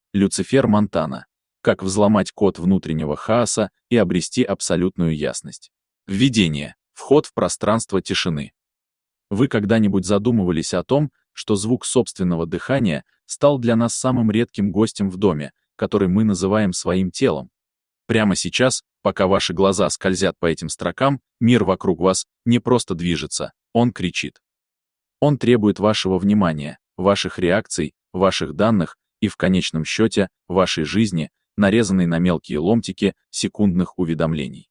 Люцифер Монтана. Как взломать код внутреннего хаоса и обрести абсолютную ясность. Введение. Вход в пространство тишины. Вы когда-нибудь задумывались о том, что звук собственного дыхания стал для нас самым редким гостем в доме, который мы называем своим телом? Прямо сейчас, пока ваши глаза скользят по этим строкам, мир вокруг вас не просто движется, он кричит. Он требует вашего внимания, ваших реакций, ваших данных и, в конечном счете, вашей жизни, нарезанной на мелкие ломтики секундных уведомлений.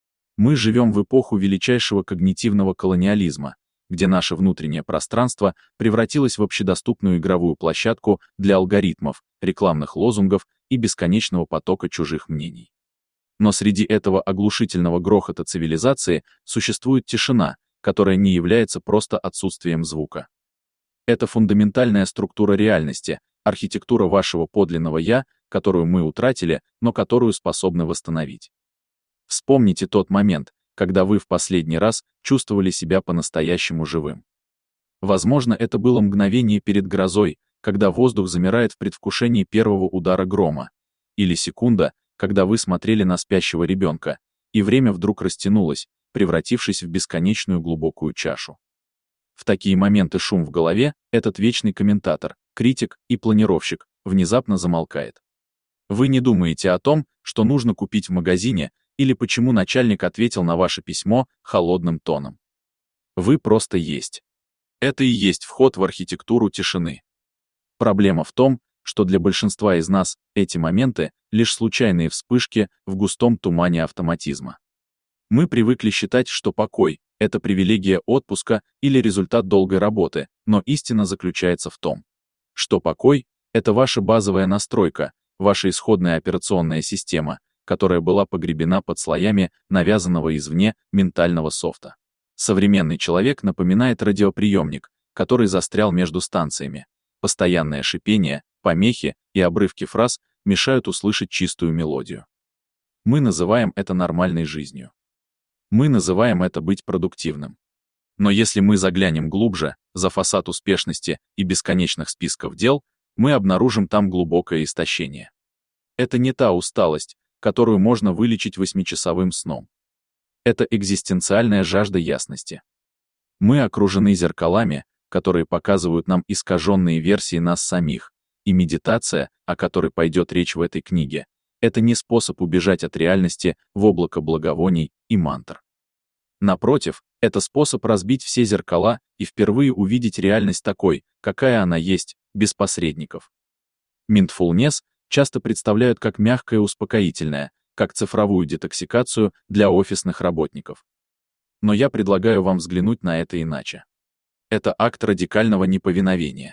Мы живем в эпоху величайшего когнитивного колониализма, где наше внутреннее пространство превратилось в общедоступную игровую площадку для алгоритмов, рекламных лозунгов и бесконечного потока чужих мнений. Но среди этого оглушительного грохота цивилизации существует тишина, которая не является просто отсутствием звука. Это фундаментальная структура реальности, архитектура вашего подлинного «я», которую мы утратили, но которую способны восстановить. Вспомните тот момент, когда вы в последний раз чувствовали себя по-настоящему живым. Возможно, это было мгновение перед грозой, когда воздух замирает в предвкушении первого удара грома, или секунда, когда вы смотрели на спящего ребенка, и время вдруг растянулось, превратившись в бесконечную глубокую чашу. В такие моменты шум в голове, этот вечный комментатор, критик и планировщик, внезапно замолкает. Вы не думаете о том, что нужно купить в магазине, или почему начальник ответил на ваше письмо холодным тоном. Вы просто есть. Это и есть вход в архитектуру тишины. Проблема в том, что для большинства из нас эти моменты — лишь случайные вспышки в густом тумане автоматизма. Мы привыкли считать, что покой — это привилегия отпуска или результат долгой работы, но истина заключается в том, что покой — это ваша базовая настройка, ваша исходная операционная система, которая была погребена под слоями навязанного извне ментального софта. Современный человек напоминает радиоприемник, который застрял между станциями. Постоянное шипение, помехи и обрывки фраз мешают услышать чистую мелодию. Мы называем это нормальной жизнью. Мы называем это быть продуктивным. Но если мы заглянем глубже, за фасад успешности и бесконечных списков дел, мы обнаружим там глубокое истощение. Это не та усталость, которую можно вылечить 8-часовым сном. Это экзистенциальная жажда ясности. Мы окружены зеркалами, которые показывают нам искаженные версии нас самих, и медитация, о которой пойдет речь в этой книге, это не способ убежать от реальности в облако благовоний и мантр. Напротив, это способ разбить все зеркала и впервые увидеть реальность такой, какая она есть, без посредников. Mindfulness часто представляют как мягкое успокоительное, как цифровую детоксикацию для офисных работников. Но я предлагаю вам взглянуть на это иначе. Это акт радикального неповиновения.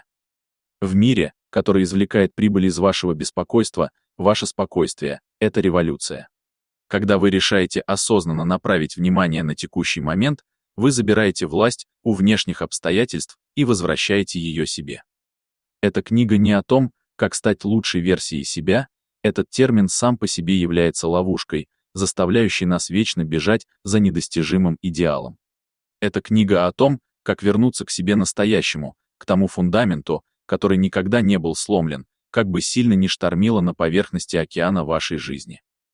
В мире, который извлекает прибыль из вашего беспокойства, ваше спокойствие — это революция. Когда вы решаете осознанно направить внимание на текущий момент, вы забираете власть у внешних обстоятельств и возвращаете ее себе. Эта книга не о том, как стать лучшей версией себя, этот термин сам по себе является ловушкой, заставляющей нас вечно бежать за недостижимым идеалом. Это книга о том, как вернуться к себе настоящему, к тому фундаменту, который никогда не был сломлен, как бы сильно ни штормило на поверхности океана вашей жизни.